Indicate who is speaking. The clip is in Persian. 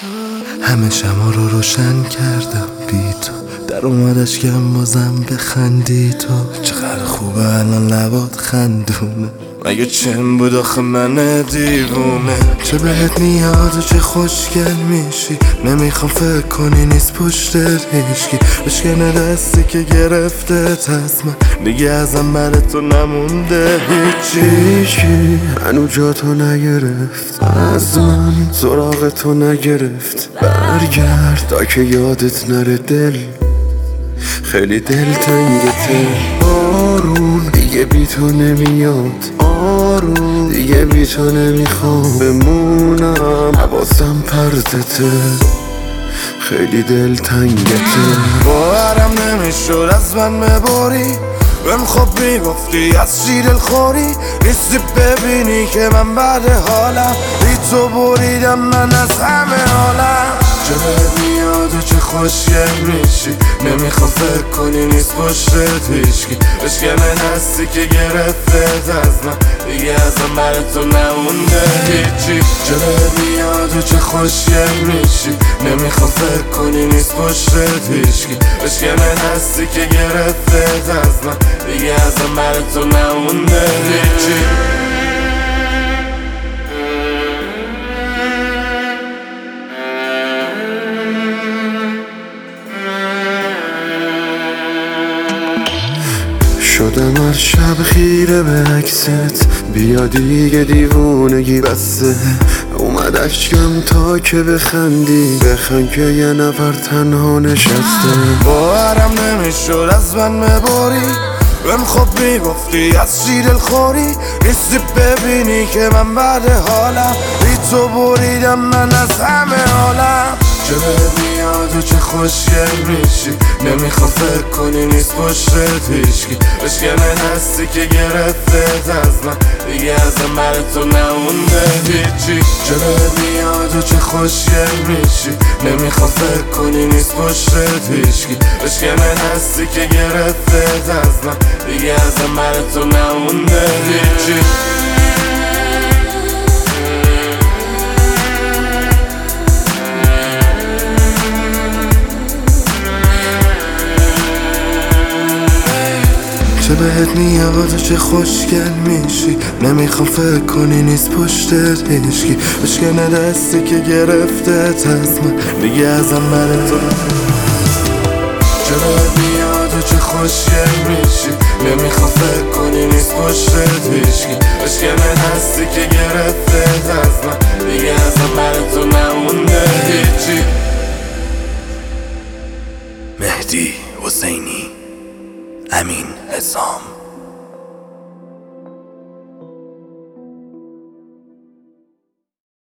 Speaker 1: همه شما رو روشن کردم بی تو، در اومدش کم بازم بخندی تو. چقدر خوبه الان لبات خندونه، مگه چم بود آخه من دیوونه. چه بهت میاد و چه خوشگل میشی، نمیخوام فکر کنی نیست پشتت هیچکی. بشکنه دستی که گرفته از من، دیگه ازم بر تو نمونده هیچی. هنو جا تو نگرفت از من، سراغ تو نگرفت. برگرد تا که یادت نره، دل خیلی دلتنگته. آروم دیگه بی تو نمیاد، آروم دیگه بی تو نمیخوام بمونم. حواسم پرتته، خیلی دلتنگته. باورم نمیشد از من ببری، بهم خب میگفتی از چی دلخوری. نیستی ببینی که من بعد حالم، بی تو بریدم من از همه حالم. چه بهت میاد و چه خوشگل میشی، نمیخوام فکر کنی نیست پشتت هیچکی. بشکنه دستی که گرفته از من، دیگه ازم بر تو نمونده هیچی. چه بهت میاد و چه خوشگل میشی، نمیخوام فکر کنی نیست پشتت هیچکی. بشکنه دستی که گرفته از من، دیگه ازم بر تو نمونده هیچی. شدم هر شب خیره به عکست، بیا دیگه دیوونگی بسته. اومد اشکم تا که بخندی، بخند که یه نفر تنها نشسته. باورم نمیشد از من ببری، بهم خب میگفتی از چی دلخوری. نیستی ببینی که من بعد حالم، بی تو بریدم من از همه حالم. چه بهت میاد و چه خوشگل میشی، نمیخوام فکر کنی نیست پشتت هیچکی. بشکنه دستی که گرفته از من، دیگه ازم بر تو نمونده هیچی. چه بهت میاد و چه خوشگل میشی، نمیخوام فکر کنی نیست پشتت هیچکی. بشکنه دستی که گرفته از من، دیگه ازم بر تو نمونده هیچی. چه بهت میاد و چه خوشگل میشی، نمیخوام فکر کنی نیست پشتت هیچکی. بشکنه دستی که گرفته از من، دیگه ازم بر تو. چه بهت میاد و چه خوشگل میشی، نمیخوام فکر کنی نیست پشتت هیچکی. بشکنه دستی که گرفته از من، دیگه ازم بر تو نمونده هیچی. مهدی حسینی، امین حسام.